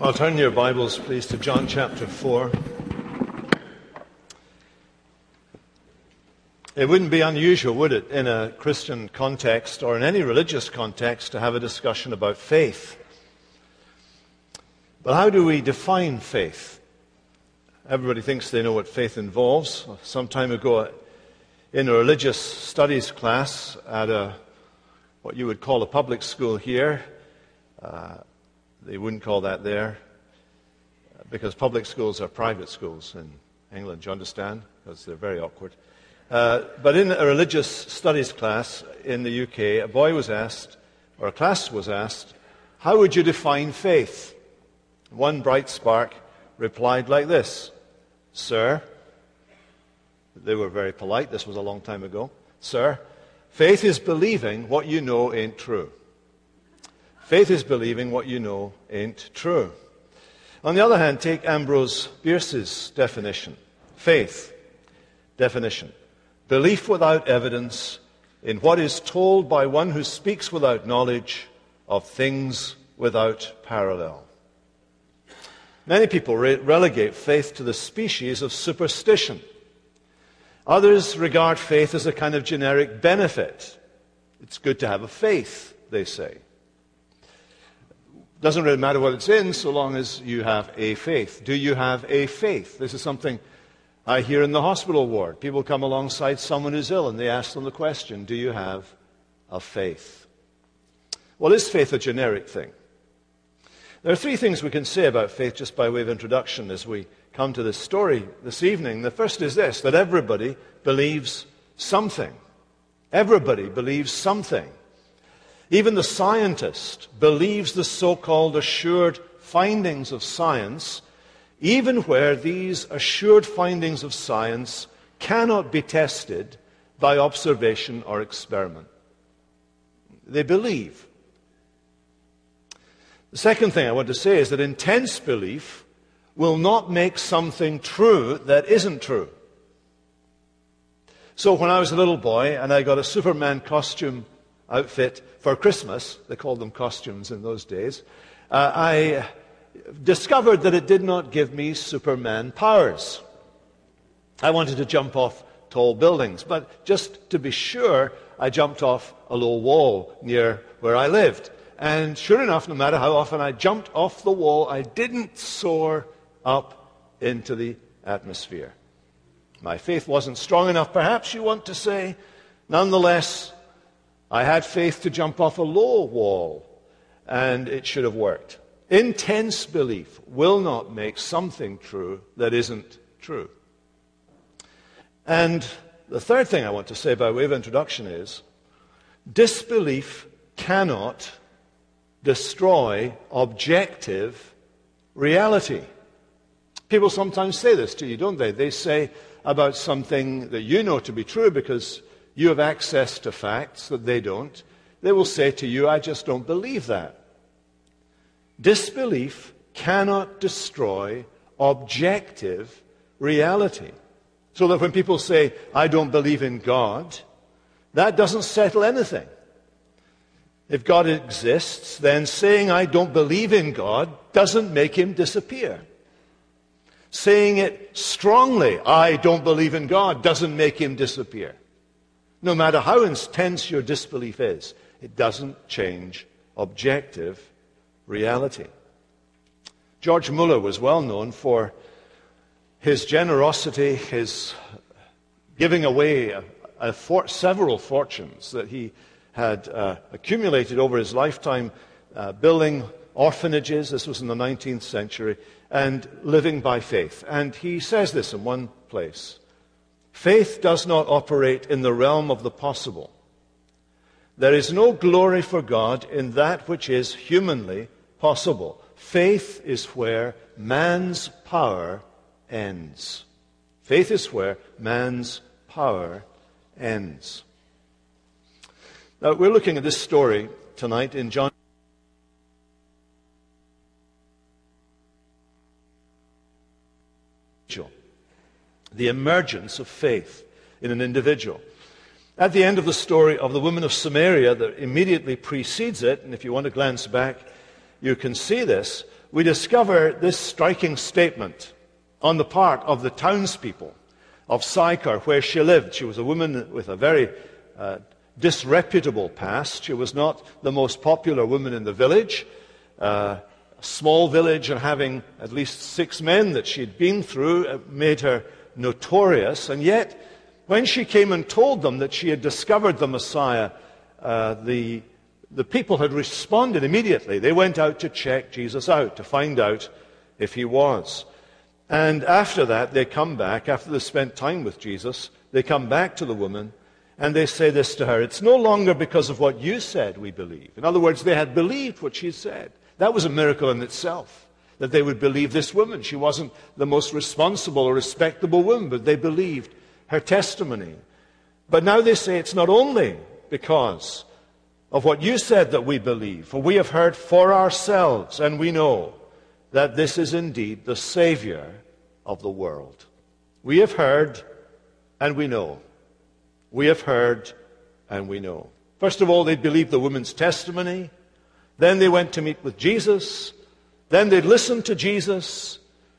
I'll turn your Bibles, please, to John chapter 4. It wouldn't be unusual, would it, in a Christian context or in any religious context to have a discussion about faith. But how do we define faith? Everybody thinks they know what faith involves. Some time ago, in a religious studies class at what you would call a public school here, they wouldn't call that there, because public schools are private schools in England, do you understand? Because they're very awkward. But in a religious studies class in the UK, a boy was asked, or a class was asked, how would you define faith? One bright spark replied like this: Sir, they were very polite, this was a long time ago, Sir, faith is believing what you know ain't true. Faith is believing what you know ain't true. On the other hand, take Ambrose Bierce's definition. Faith, definition: belief without evidence in what is told by one who speaks without knowledge of things without parallel. Many people relegate faith to the species of superstition. Others regard faith as a kind of generic benefit. It's good to have a faith, they say. Doesn't really matter what it's in, so long as you have a faith. Do you have a faith? This is something I hear in the hospital ward. People come alongside someone who's ill and they ask them the question, do you have a faith? Well, is faith a generic thing? There are three things we can say about faith just by way of introduction as we come to this story this evening. The first is this, that everybody believes something. Everybody believes something. Even the scientist believes the so-called assured findings of science, even where these assured findings of science cannot be tested by observation or experiment. They believe. The second thing I want to say is that intense belief will not make something true that isn't true. So when I was a little boy and I got a Superman costume outfit for Christmas, they called them costumes in those days, I discovered that it did not give me Superman powers. I wanted to jump off tall buildings, but just to be sure, I jumped off a low wall near where I lived. And sure enough, no matter how often I jumped off the wall, I didn't soar up into the atmosphere. My faith wasn't strong enough, perhaps you want to say. Nonetheless, I had faith to jump off a low wall, and it should have worked. Intense belief will not make something true that isn't true. And the third thing I want to say by way of introduction is, disbelief cannot destroy objective reality. People sometimes say this to you, don't they? They say about something that you know to be true because you have access to facts that they don't. They will say to you, I just don't believe that. Disbelief cannot destroy objective reality. So that when people say, I don't believe in God, that doesn't settle anything. If God exists, then saying I don't believe in God doesn't make him disappear. Saying it strongly, I don't believe in God, doesn't make him disappear. No matter how intense your disbelief is, it doesn't change objective reality. George Muller was well known for his generosity, his giving away several fortunes that he had accumulated over his lifetime, building orphanages, this was in the 19th century, and living by faith. And he says this in one place: faith does not operate in the realm of the possible. There is no glory for God in that which is humanly possible. Faith is where man's power ends. Faith is where man's power ends. Now, we're looking at this story tonight in John. The emergence of faith in an individual. At the end of the story of the woman of Samaria that immediately precedes it, and if you want to glance back, you can see this, we discover this striking statement on the part of the townspeople of Sychar, where she lived. She was a woman with a very disreputable past. She was not the most popular woman in the village. A small village, and having at least 6 men that she'd been through made her notorious. And yet, when she came and told them that she had discovered the Messiah, the people had responded immediately. They went out to check Jesus out, to find out if he was. And after that, they come back, after they spent time with Jesus, they come back to the woman, and they say this to her: "It's no longer because of what you said we believe." In other words, they had believed what she said. That was a miracle in itself, that they would believe this woman. She wasn't the most responsible or respectable woman, but they believed her testimony. But now they say it's not only because of what you said that we believe, for we have heard for ourselves, and we know that this is indeed the Savior of the world. We have heard, and we know. We have heard, and we know. First of all, they believed the woman's testimony. Then they went to meet with Jesus. Then they listened to Jesus.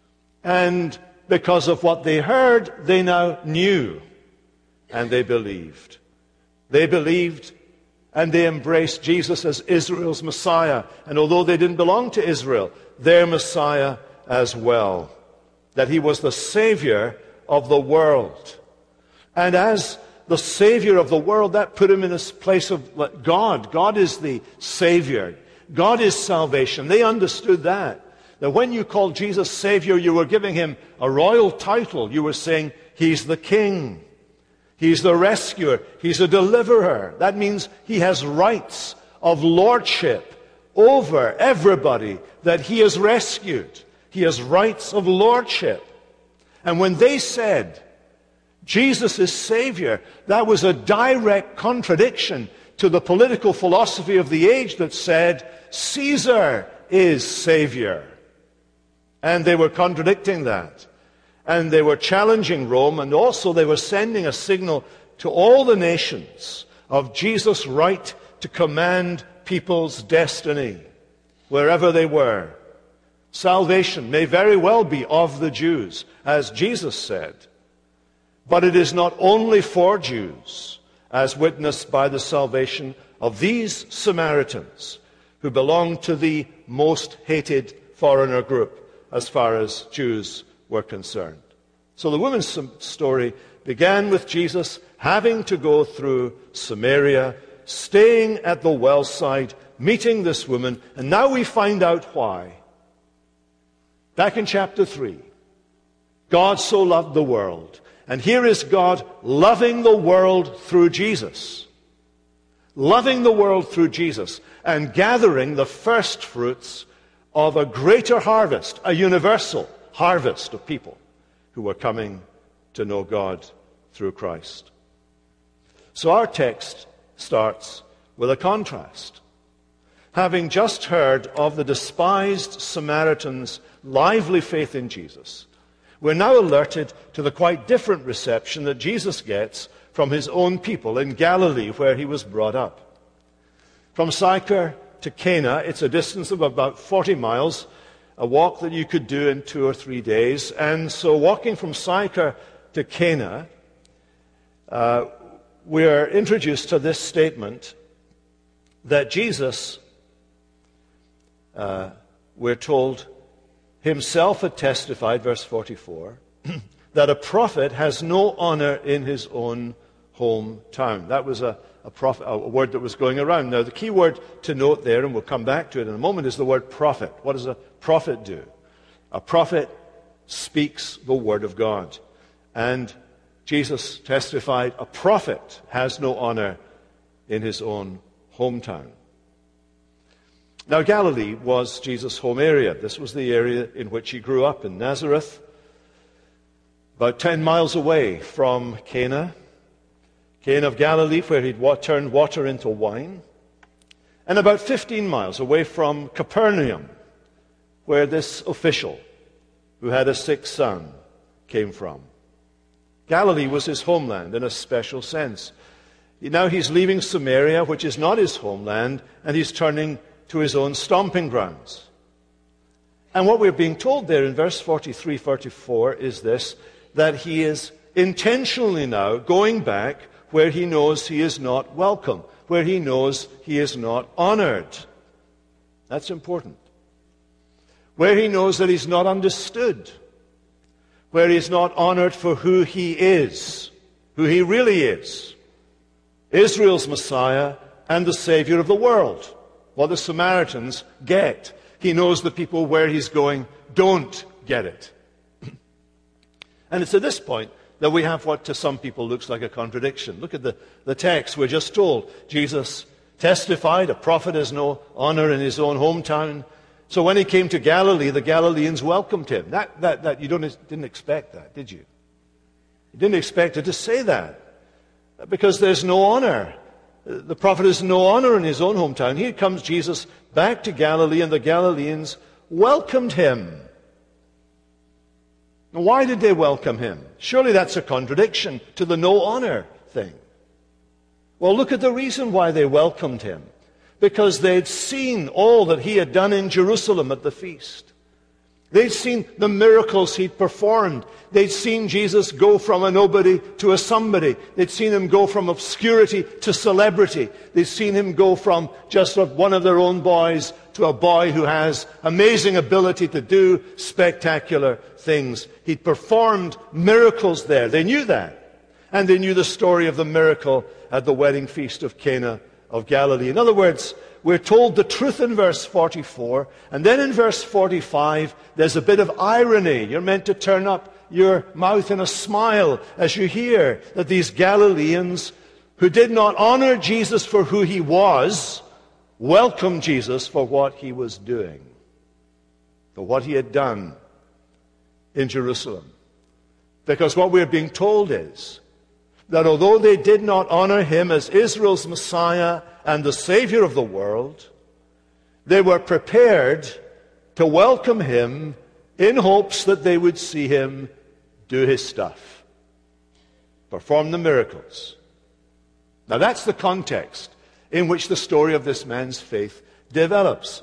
And because of what they heard, they now knew, and they believed. They believed, and they embraced Jesus as Israel's Messiah. And although they didn't belong to Israel, their Messiah as well. That he was the Savior of the world. And as the Savior of the world, that put him in a place of God. God is the Savior. God is salvation. They understood that. That when you called Jesus Savior, you were giving him a royal title. You were saying, he's the King. He's the rescuer. He's a deliverer. That means he has rights of lordship over everybody that he has rescued. He has rights of lordship. And when they said, Jesus is Savior, that was a direct contradiction to the political philosophy of the age that said, Caesar is Savior. And they were contradicting that. And they were challenging Rome, and also they were sending a signal to all the nations of Jesus' right to command people's destiny, wherever they were. Salvation may very well be of the Jews, as Jesus said. But it is not only for Jews, as witnessed by the salvation of these Samaritans, who belong to the most hated foreigner group as far as Jews were concerned. So the woman's story began with Jesus having to go through Samaria, staying at the well side, meeting this woman, and now we find out why. Back in chapter 3, God so loved the world. And here is God loving the world through Jesus. Loving the world through Jesus and gathering the first fruits of a greater harvest, a universal harvest of people who were coming to know God through Christ. So our text starts with a contrast. Having just heard of the despised Samaritan's lively faith in Jesus, we're now alerted to the quite different reception that Jesus gets from his own people in Galilee, where he was brought up. From Sychar to Cana, it's a distance of about 40 miles, a walk that you could do in 2 or 3 days. And so walking from Sychar to Cana, we are introduced to this statement that Jesus, we're told, himself had testified, verse 44, that a prophet has no honor in his own hometown. That was a word that was going around. Now, the key word to note there, and we'll come back to it in a moment, is the word prophet. What does a prophet do? A prophet speaks the word of God. And Jesus testified, a prophet has no honor in his own hometown. Now, Galilee was Jesus' home area. This was the area in which he grew up, in Nazareth, about 10 miles away from Cana of Galilee, where he'd turned water into wine, and about 15 miles away from Capernaum, where this official who had a sick son came from. Galilee was his homeland in a special sense. Now he's leaving Samaria, which is not his homeland, and he's turning to his own stomping grounds. And what we're being told there in verse 43, 44 is this, that he is intentionally now going back where he knows he is not welcome, where he knows he is not honored. That's important. Where he knows that he's not understood, where he's not honored for who he is, who he really is. Israel's Messiah and the Savior of the world. What the Samaritans get. He knows the people where he's going don't get it. And it's at this point that we have what to some people looks like a contradiction. Look at the text. We're just told Jesus testified, a prophet has no honor in his own hometown. So when he came to Galilee, the Galileans welcomed him. You didn't expect that, did you? You didn't expect it to say that. Because there's no honor. The prophet has no honor in his own hometown. Here comes Jesus back to Galilee, and the Galileans welcomed him. Now, why did they welcome him? Surely that's a contradiction to the no honor thing. Well, look at the reason why they welcomed him. Because they'd seen all that he had done in Jerusalem at the feast. They'd seen the miracles he'd performed. They'd seen Jesus go from a nobody to a somebody. They'd seen him go from obscurity to celebrity. They'd seen him go from just one of their own boys to a boy who has amazing ability to do spectacular things. He'd performed miracles there. They knew that. And they knew the story of the miracle at the wedding feast of Cana of Galilee. In other words, we're told the truth in verse 44, and then in verse 45, there's a bit of irony. You're meant to turn up your mouth in a smile as you hear that these Galileans, who did not honor Jesus for who he was, welcomed Jesus for what he was doing, for what he had done in Jerusalem. Because what we're being told is that although they did not honor him as Israel's Messiah and the Savior of the world, they were prepared to welcome him in hopes that they would see him do his stuff, perform the miracles. Now that's the context in which the story of this man's faith develops.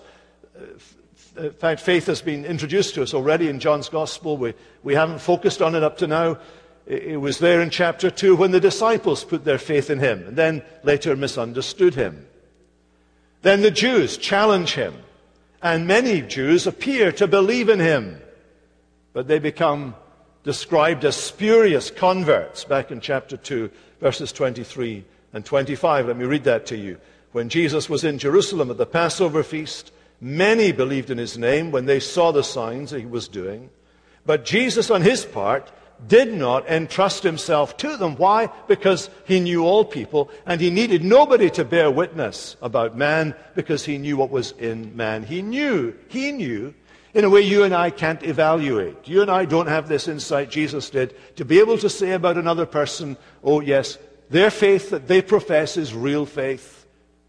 In fact, faith has been introduced to us already in John's Gospel. We haven't focused on it up to now. It was there in chapter 2 when the disciples put their faith in him and then later misunderstood him. Then the Jews challenge him, and many Jews appear to believe in him, but they become described as spurious converts back in chapter 2, verses 23 and 25. Let me read that to you. When Jesus was in Jerusalem at the Passover feast, many believed in his name when they saw the signs that he was doing. But Jesus, on his part, did not entrust himself to them. Why? Because he knew all people, and he needed nobody to bear witness about man, because he knew what was in man. He knew, in a way you and I can't evaluate. You and I don't have this insight Jesus did, to be able to say about another person, oh yes, their faith that they profess is real faith,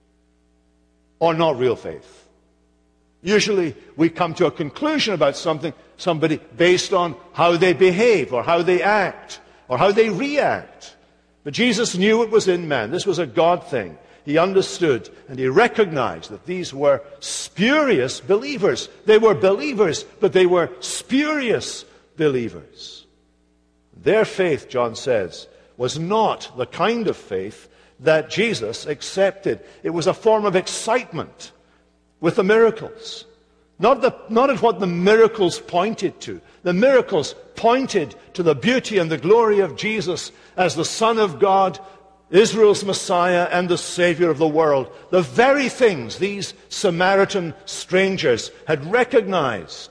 or not real faith. Usually we come to a conclusion about somebody based on how they behave or how they act or how they react. But Jesus knew it was in man. This was a God thing. He understood and he recognized that these were spurious believers. They were believers, but they were spurious believers. Their faith, John says, was not the kind of faith that Jesus accepted. It was a form of excitement with the miracles. Not at what the miracles pointed to. The miracles pointed to the beauty and the glory of Jesus as the Son of God, Israel's Messiah, and the Savior of the world. The very things these Samaritan strangers had recognized.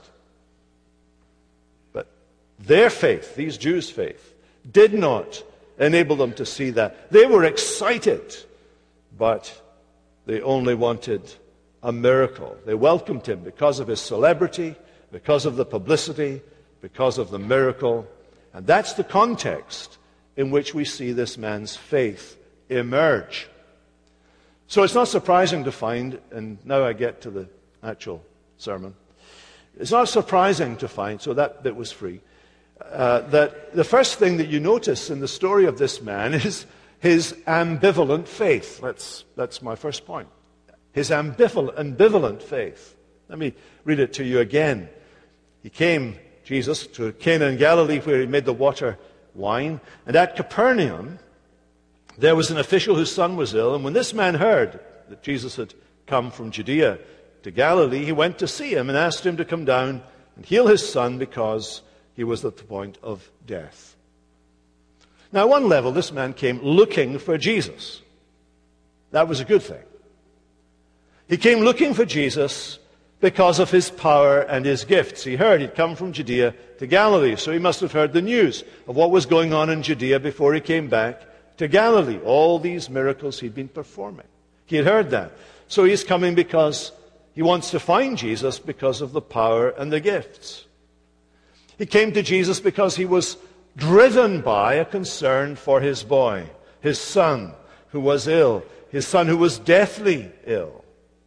But their faith, these Jews' faith, did not enable them to see that. They were excited, but they only wanted a miracle. They welcomed him because of his celebrity, because of the publicity, because of the miracle. And that's the context in which we see this man's faith emerge. So it's not surprising to find, and now I get to the actual sermon, it's not surprising to find, so that bit was free, that the first thing that you notice in the story of this man is his ambivalent faith. That's my first point. his ambivalent faith. Let me read it to you again. He came, Jesus, to Cana in Galilee, where he made the water wine. And at Capernaum, there was an official whose son was ill. And when this man heard that Jesus had come from Judea to Galilee, he went to see him and asked him to come down and heal his son because he was at the point of death. Now, at one level, this man came looking for Jesus. That was a good thing. He came looking for Jesus because of his power and his gifts. He heard he'd come from Judea to Galilee, so he must have heard the news of what was going on in Judea before he came back to Galilee. All these miracles he'd been performing. He had heard that. So he's coming because he wants to find Jesus because of the power and the gifts. He came to Jesus because he was driven by a concern for his boy, his son who was ill, his son who was deathly ill.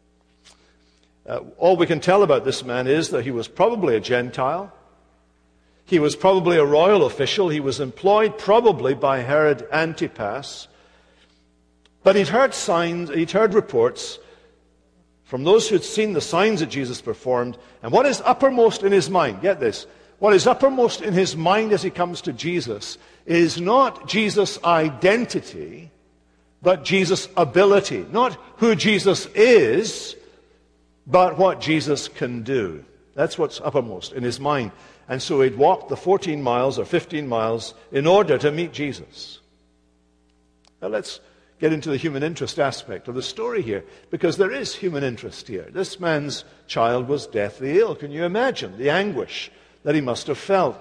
All we can tell about this man is that he was probably a Gentile. He was probably a royal official. He was employed probably by Herod Antipas. But he'd heard reports from those who'd seen the signs that Jesus performed. And what is uppermost in his mind, get this, what is uppermost in his mind as he comes to Jesus is not Jesus' identity, but Jesus' ability. Not who Jesus is, but what Jesus can do. That's what's uppermost in his mind. And so he'd walked the 14 miles or 15 miles in order to meet Jesus. Now let's get into the human interest aspect of the story here, because there is human interest here. This man's child was deathly ill. Can you imagine the anguish that he must have felt?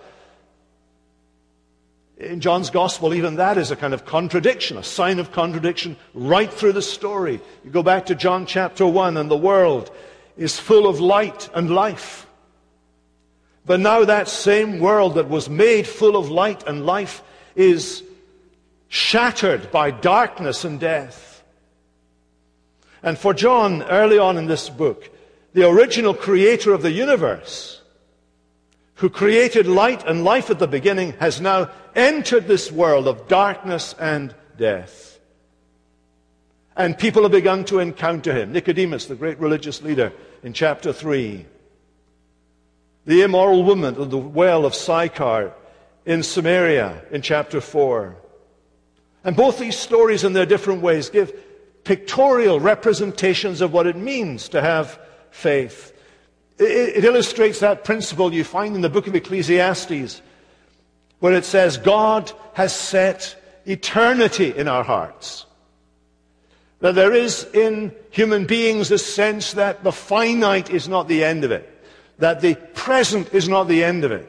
In John's Gospel, even that is a kind of contradiction, a sign of contradiction right through the story. You go back to John chapter 1, and the world is full of light and life. But now that same world that was made full of light and life is shattered by darkness and death. And for John, early on in this book, the original creator of the universe, who created light and life at the beginning, has now entered this world of darkness and death. And people have begun to encounter him. Nicodemus, the great religious leader, in chapter 3. The immoral woman at the well of Sychar in Samaria in chapter 4. And both these stories in their different ways give pictorial representations of what it means to have faith. It illustrates that principle you find in the book of Ecclesiastes, where it says, God has set eternity in our hearts. That there is in human beings a sense that the finite is not the end of it, that the present is not the end of it.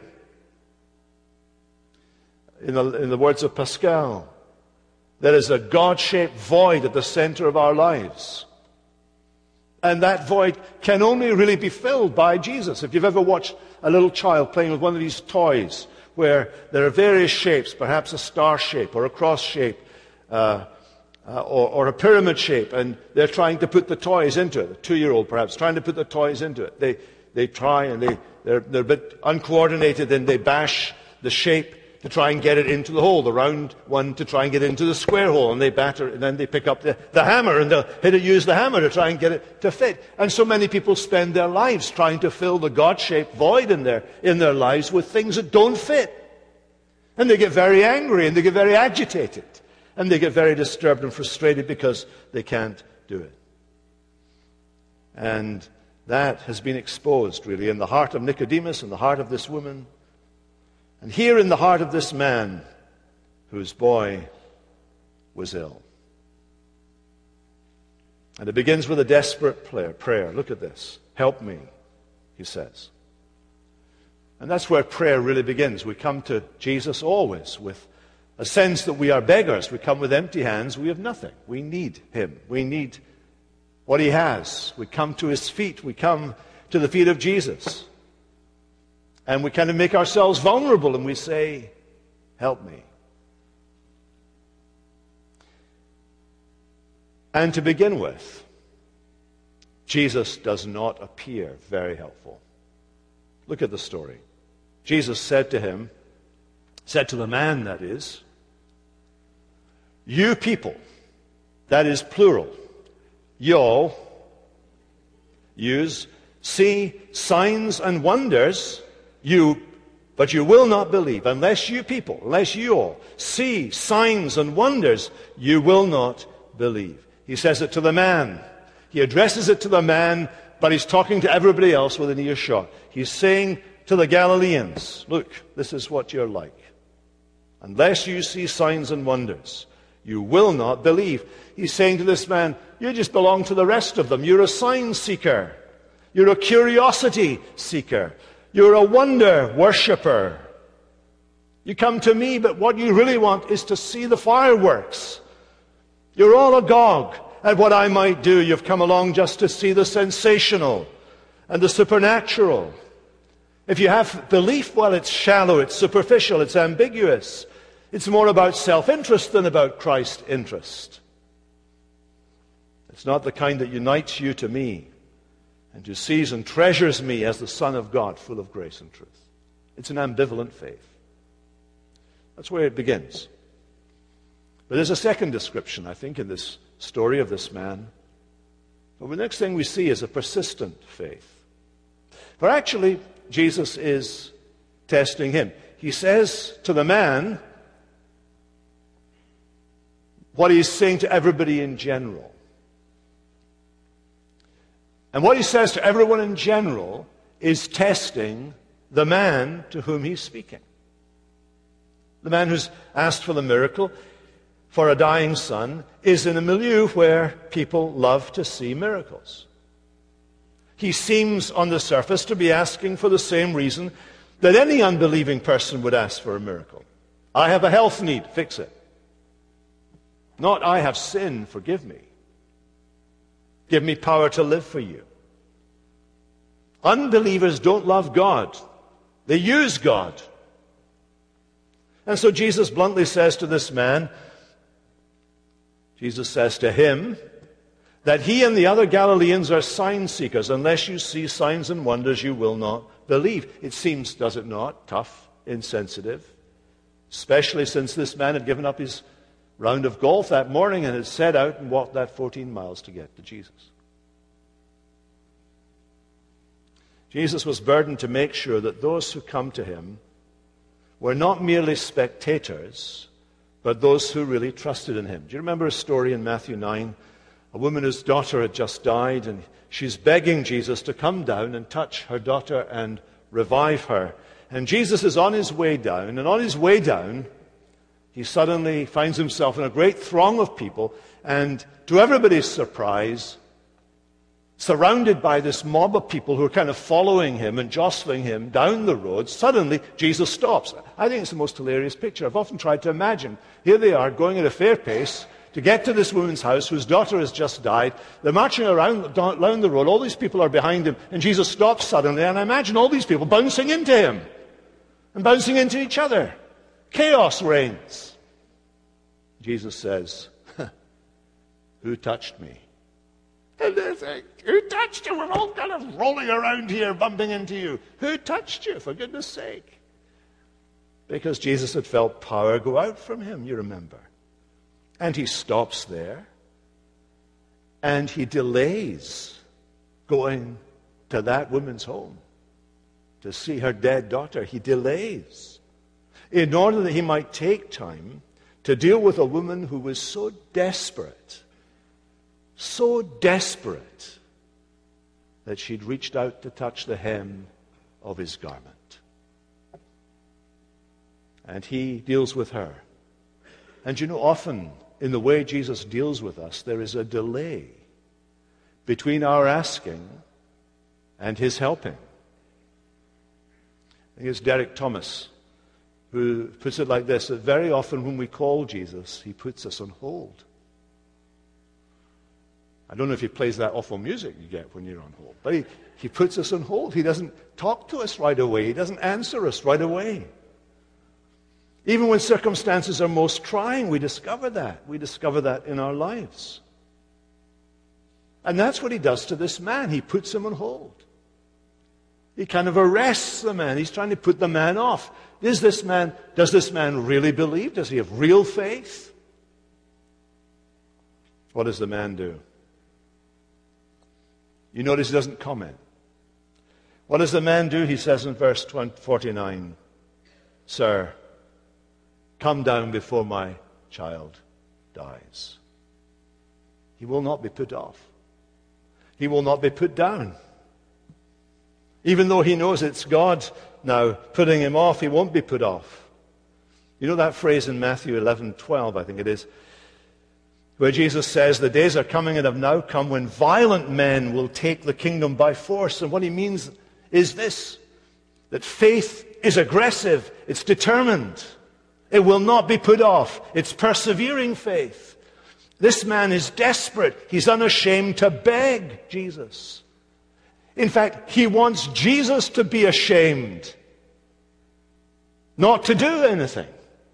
In the words of Pascal, there is a God-shaped void at the center of our lives. And that void can only really be filled by Jesus. If you've ever watched a little child playing with one of these toys where there are various shapes, perhaps a star shape or a cross shape or a pyramid shape, and they're trying to put the toys into it, a 2-year-old perhaps, trying to put the toys into it. They try and they're a bit uncoordinated, and they bash the shape to try and get it into the hole, the round one to try and get it into the square hole, and they batter, and then they pick up the hammer, and they'll use the hammer to try and get it to fit. And so many people spend their lives trying to fill the God-shaped void in their lives with things that don't fit. And they get very angry, and they get very agitated, and they get very disturbed and frustrated because they can't do it. And that has been exposed, really, in the heart of Nicodemus, in the heart of this woman, and here in the heart of this man whose boy was ill. And it begins with a desperate prayer. Look at this. Help me, he says. And that's where prayer really begins. We come to Jesus always with a sense that we are beggars. We come with empty hands. We have nothing. We need him. We need what he has. We come to his feet. We come to the feet of Jesus. And we kind of make ourselves vulnerable, and we say, help me. And to begin with, Jesus does not appear very helpful. Look at the story. Jesus said to the man, that is, you people, that is plural, y'all, use, see signs and wonders, but you will not believe. Unless you all see signs and wonders, you will not believe. He says it to the man. He addresses it to the man, but he's talking to everybody else within earshot. He's saying to the Galileans, look, this is what you're like. Unless you see signs and wonders, you will not believe. He's saying to this man, you just belong to the rest of them. You're a sign seeker. You're a curiosity seeker. You're a wonder worshipper. You come to me, but what you really want is to see the fireworks. You're all agog at what I might do. You've come along just to see the sensational and the supernatural. If you have belief, well, it's shallow, it's superficial, it's ambiguous. It's more about self-interest than about Christ's interest. It's not the kind that unites you to me and who sees and treasures me as the Son of God, full of grace and truth. It's an ambivalent faith. That's where it begins. But there's a second description, I think, in this story of this man. But the next thing we see is a persistent faith. For actually, Jesus is testing him. He says to the man what he's saying to everybody in general. And what he says to everyone in general is testing the man to whom he's speaking. The man who's asked for the miracle for a dying son is in a milieu where people love to see miracles. He seems on the surface to be asking for the same reason that any unbelieving person would ask for a miracle. I have a health need, fix it. Not, I have sinned, forgive me. Give me power to live for you. Unbelievers don't love God. They use God. And so Jesus bluntly says to this man, Jesus says to him, that he and the other Galileans are sign seekers. Unless you see signs and wonders, you will not believe. It seems, does it not, tough, insensitive, especially since this man had given up his round of golf that morning and had set out and walked that 14 miles to get to Jesus. Jesus was burdened to make sure that those who come to him were not merely spectators, but those who really trusted in him. Do you remember a story in Matthew 9? A woman whose daughter had just died, and she's begging Jesus to come down and touch her daughter and revive her. And Jesus is on his way down, and on his way down, he suddenly finds himself in a great throng of people, and to everybody's surprise, surrounded by this mob of people who are kind of following him and jostling him down the road, suddenly Jesus stops. I think it's the most hilarious picture. I've often tried to imagine. Here they are, going at a fair pace to get to this woman's house whose daughter has just died. They're marching around down the road. All these people are behind him, and Jesus stops suddenly, and I imagine all these people bouncing into him and bouncing into each other. Chaos reigns. Jesus says, who touched me? And they think, who touched you? We're all kind of rolling around here, bumping into you. Who touched you, for goodness sake? Because Jesus had felt power go out from him, you remember. And he stops there, and he delays going to that woman's home to see her dead daughter. He delays in order that he might take time to deal with a woman who was so desperate that she'd reached out to touch the hem of his garment. And he deals with her. And you know, often in the way Jesus deals with us, there is a delay between our asking and his helping. I think it's Derek Thomas who puts it like this, that very often when we call Jesus, he puts us on hold. I don't know if he plays that awful music you get when you're on hold, but he puts us on hold. He doesn't talk to us right away. He doesn't answer us right away. Even when circumstances are most trying, we discover that. We discover that in our lives. And that's what he does to this man. He puts him on hold. He kind of arrests the man. He's trying to put the man off. Does this man really believe? Does he have real faith? What does the man do? You notice he doesn't comment. What does the man do? He says in verse 49, Sir, come down before my child dies. He will not be put off. He will not be put down. Even though he knows it's God now putting him off, he won't be put off. You know that phrase in Matthew 11:12, I think it is, where Jesus says, the days are coming and have now come when violent men will take the kingdom by force. And what he means is this, that faith is aggressive, it's determined. It will not be put off. It's persevering faith. This man is desperate. He's unashamed to beg Jesus. In fact, he wants Jesus to be ashamed, not to do anything.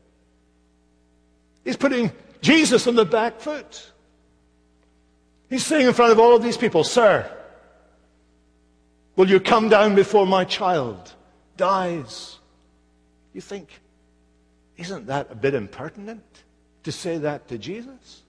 He's putting Jesus on the back foot. He's saying in front of all of these people, Sir, will you come down before my child dies? You think, isn't that a bit impertinent to say that to Jesus?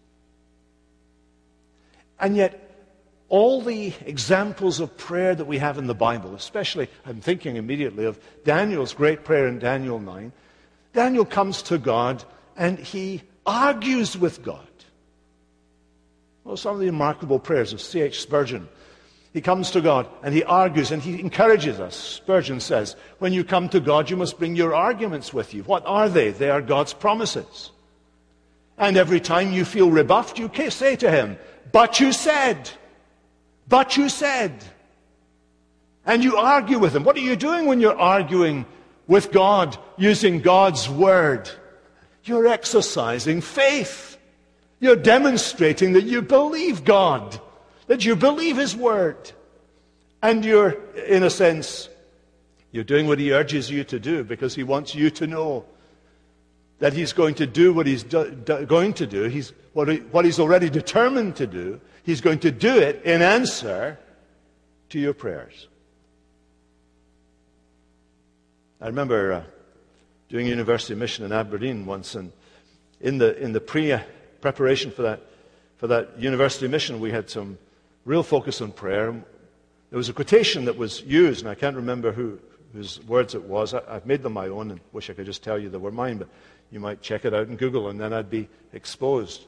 And yet, all the examples of prayer that we have in the Bible, especially, I'm thinking immediately of Daniel's great prayer in Daniel 9. Daniel comes to God and he argues with God. Well, some of the remarkable prayers of C.H. Spurgeon. He comes to God and he argues and he encourages us. Spurgeon says, when you come to God, you must bring your arguments with you. What are they? They are God's promises. And every time you feel rebuffed, you say to him, but you said. But you said. And you argue with him. What are you doing when you're arguing with God using God's word? You're exercising faith. You're demonstrating that you believe God, that you believe His word. And you're, in a sense, you're doing what He urges you to do because He wants you to know that He's going to do what He's going to do. What He's already determined to do. He's going to do it in answer to your prayers. I remember doing university mission in Aberdeen once, and in the preparation for that university mission, we had some real focus on prayer. There was a quotation that was used, and I can't remember whose words it was. I've made them my own, and wish I could just tell you they were mine, but you might check it out in Google, and then I'd be exposed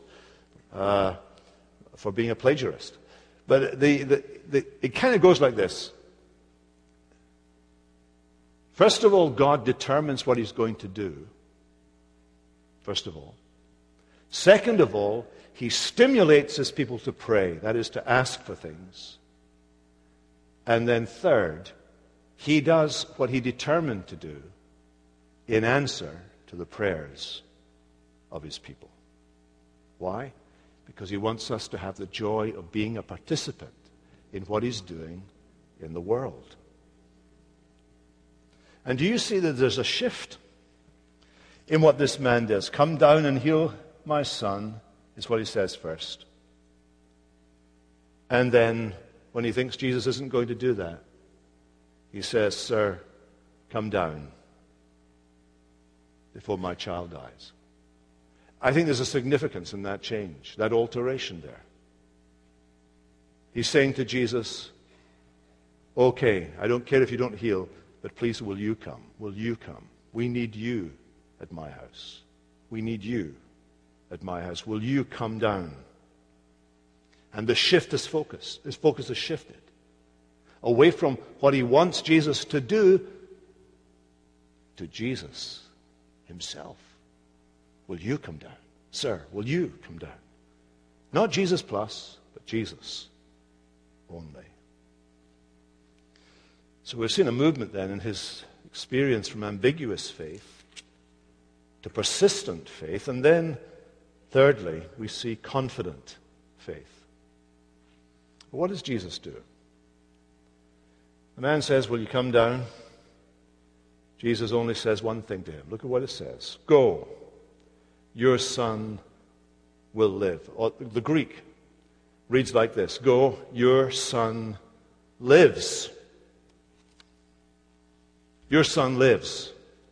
for being a plagiarist. But it kind of goes like this. First of all, God determines what He's going to do. First of all. Second of all, He stimulates His people to pray, that is, to ask for things. And then third, He does what He determined to do in answer to the prayers of His people. Why? Because He wants us to have the joy of being a participant in what He's doing in the world. And do you see that there's a shift in what this man does? Come down and heal my son, is what he says first. And then, when he thinks Jesus isn't going to do that, he says, Sir, come down before my child dies. I think there's a significance in that change, that alteration there. He's saying to Jesus, okay, I don't care if you don't heal, but please, will you come? Will you come? We need you at my house. We need you at my house. Will you come down? And the shift is focused. His focus is shifted away from what he wants Jesus to do to Jesus himself. Will you come down? Sir, will you come down? Not Jesus plus, but Jesus only. So we've seen a movement then in his experience from ambiguous faith to persistent faith. And then, thirdly, we see confident faith. What does Jesus do? The man says, will you come down? Jesus only says one thing to him. Look at what it says. Go, your son will live. Or the Greek reads like this. Go, your son lives. Your son lives.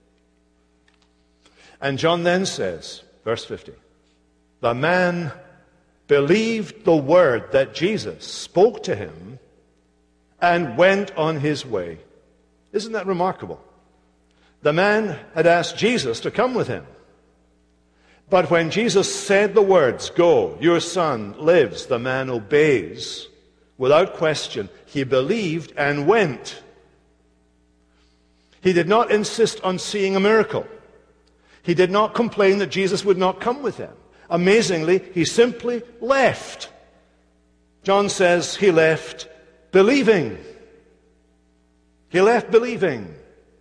And John then says, verse 50, the man believed the word that Jesus spoke to him and went on his way. Isn't that remarkable? The man had asked Jesus to come with him. But when Jesus said the words, "Go, your son lives," the man obeys without question. He believed and went. He did not insist on seeing a miracle. He did not complain that Jesus would not come with him. Amazingly, he simply left. John says he left believing. He left believing.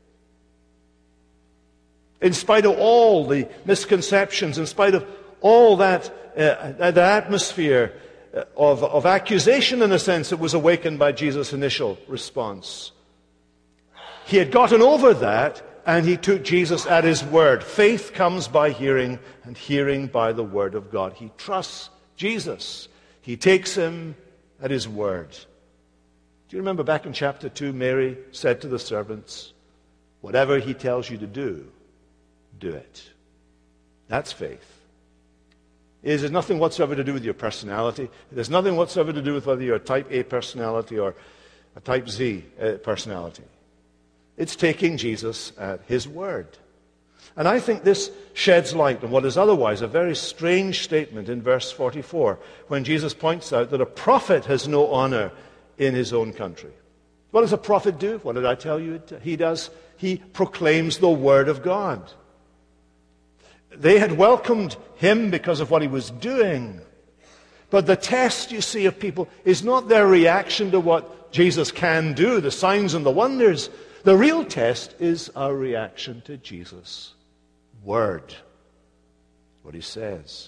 In spite of all the misconceptions, in spite of all that the atmosphere of accusation, in a sense, that was awakened by Jesus' initial response. He had gotten over that, and he took Jesus at his word. Faith comes by hearing, and hearing by the word of God. He trusts Jesus. He takes him at his word. Do you remember back in chapter 2, Mary said to the servants, "Whatever he tells you to do, do it." That's faith. It has nothing whatsoever to do with your personality. It has nothing whatsoever to do with whether you're a type A personality or a type Z personality. It's taking Jesus at his word. And I think this sheds light on what is otherwise a very strange statement in verse 44, when Jesus points out that a prophet has no honor in his own country. What does a prophet do? What did I tell you he does? He proclaims the word of God. They had welcomed him because of what he was doing. But the test, you see, of people is not their reaction to what Jesus can do, the signs and the wonders. The real test is our reaction to Jesus' word, what he says.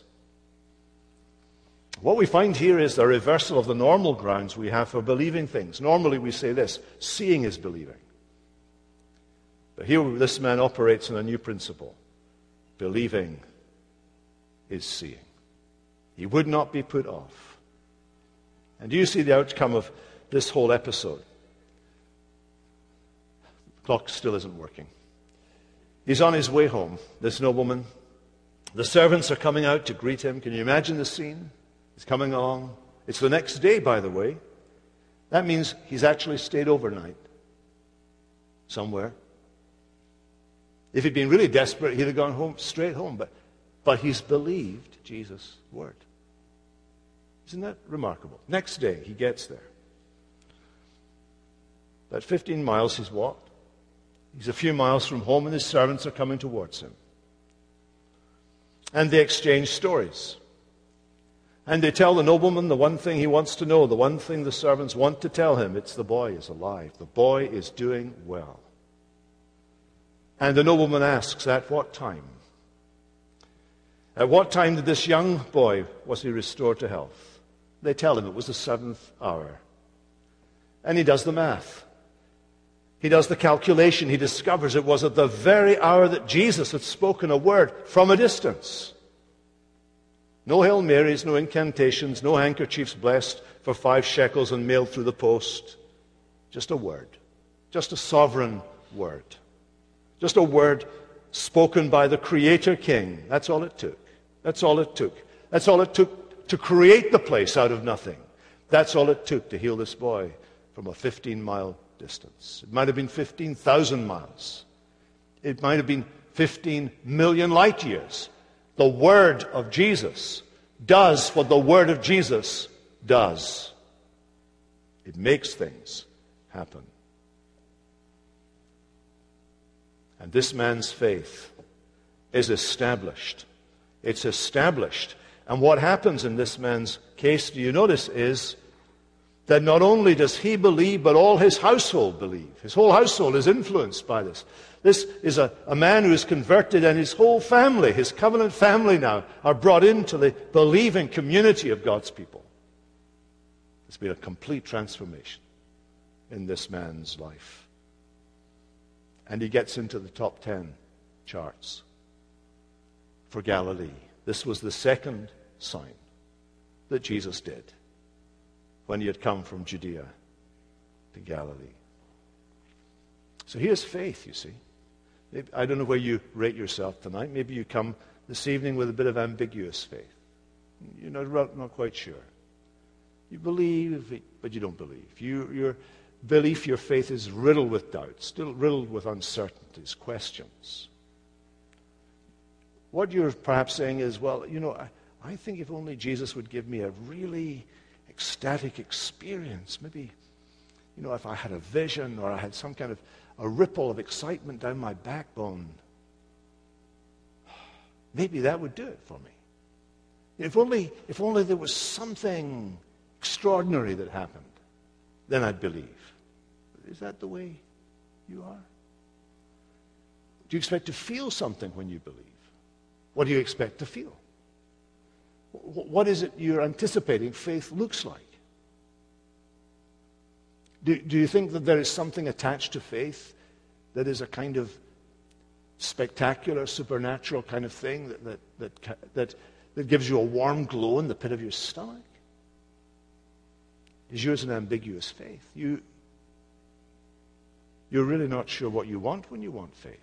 What we find here is the reversal of the normal grounds we have for believing things. Normally we say this: seeing is believing. But here this man operates on a new principle. Believing is seeing. He would not be put off. And do you see the outcome of this whole episode? The clock still isn't working. He's on his way home, this nobleman. The servants are coming out to greet him. Can you imagine the scene? He's coming along. It's the next day, by the way. That means he's actually stayed overnight somewhere. If he'd been really desperate, he'd have gone home, straight home. But he's believed Jesus' word. Isn't that remarkable? Next day, he gets there. About 15 miles he's walked. He's a few miles from home, and his servants are coming towards him. And they exchange stories. And they tell the nobleman the one thing he wants to know, the one thing the servants want to tell him. It's the boy is alive. The boy is doing well. And the nobleman asks, at what time? At what time did this young boy, was he restored to health? They tell him it was the 7th hour. And he does the math. He does the calculation. He discovers it was at the very hour that Jesus had spoken a word from a distance. No Hail Marys, no incantations, no handkerchiefs blessed for 5 shekels and mailed through the post. Just a word. Just a sovereign word. Just a word spoken by the Creator King. That's all it took. That's all it took. That's all it took to create the place out of nothing. That's all it took to heal this boy from a 15-mile distance. It might have been 15,000 miles. It might have been 15 million light years. The word of Jesus does what the word of Jesus does. It makes things happen. And this man's faith is established. It's established. And what happens in this man's case, do you notice, is that not only does he believe, but all his household believe. His whole household is influenced by this. This is a man who is converted, and his whole family, his covenant family now, are brought into the believing community of God's people. It's been a complete transformation in this man's life. And he gets into the top 10 charts for Galilee. This was the second sign that Jesus did when he had come from Judea to Galilee. So here's faith, you see. I don't know where you rate yourself tonight. Maybe you come this evening with a bit of ambiguous faith. You're not quite sure. You believe, but you don't believe. You're belief, your faith is riddled with doubts, still riddled with uncertainties, questions. What you're perhaps saying is, well, I think if only Jesus would give me a really ecstatic experience, maybe, if I had a vision or I had some kind of a ripple of excitement down my backbone, maybe that would do it for me. If only there was something extraordinary that happened, then I'd believe. Is that the way you are? Do you expect to feel something when you believe? What do you expect to feel? What is it you're anticipating faith looks like? Do you think that there is something attached to faith that is a kind of spectacular, supernatural kind of thing that gives you a warm glow in the pit of your stomach? Is yours an ambiguous faith? You're really not sure what you want when you want faith.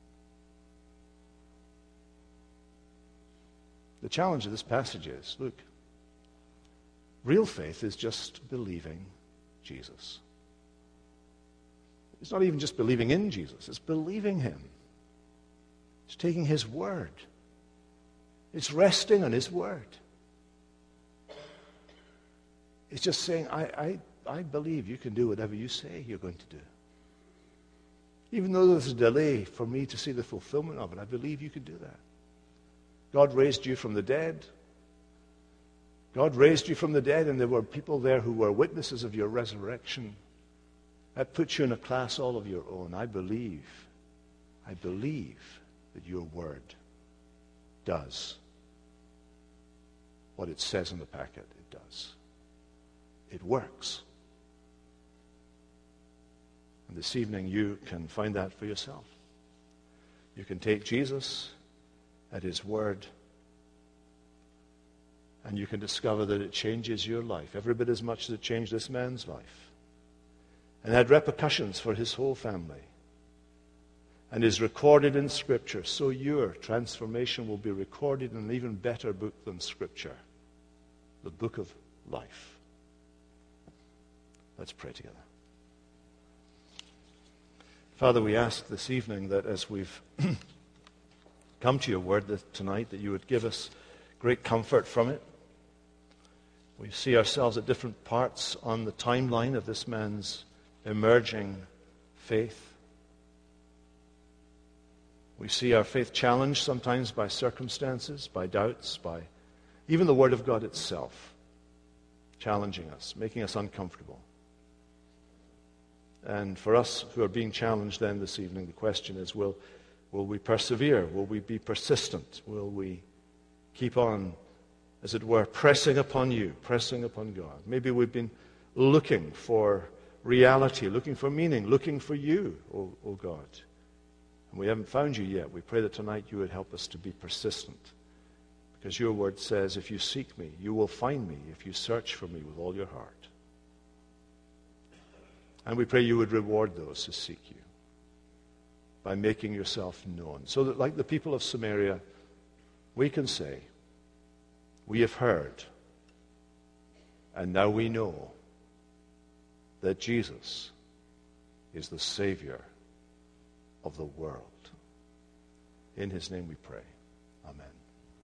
The challenge of this passage is, look, real faith is just believing Jesus. It's not even just believing in Jesus, it's believing him. It's taking his word. It's resting on his word. It's just saying, I believe you can do whatever you say you're going to do. Even though there's a delay for me to see the fulfillment of it, I believe you can do that. God raised you from the dead. God raised you from the dead, and there were people there who were witnesses of your resurrection. That puts you in a class all of your own. I believe that your word does what it says in the packet it does. It works. And this evening you can find that for yourself. You can take Jesus at his word, and you can discover that it changes your life every bit as much as it changed this man's life, and had repercussions for his whole family, and is recorded in Scripture. So your transformation will be recorded in an even better book than Scripture, the book of life. Let's pray together. Father, we ask this evening that as we've come to your word tonight, that you would give us great comfort from it. We see ourselves at different parts on the timeline of this man's emerging faith. We see our faith challenged sometimes by circumstances, by doubts, by even the Word of God itself challenging us, making us uncomfortable. And for us who are being challenged then this evening, the question is, will we persevere? Will we be persistent? Will we keep on, as it were, pressing upon you, pressing upon God? Maybe we've been looking for reality, looking for meaning, looking for you, O God. And we haven't found you yet. We pray that tonight you would help us to be persistent. Because your word says, if you seek me, you will find me if you search for me with all your heart. And we pray you would reward those who seek you by making yourself known. So that like the people of Samaria, we can say, we have heard, and now we know that Jesus is the Savior of the world. In his name we pray. Amen.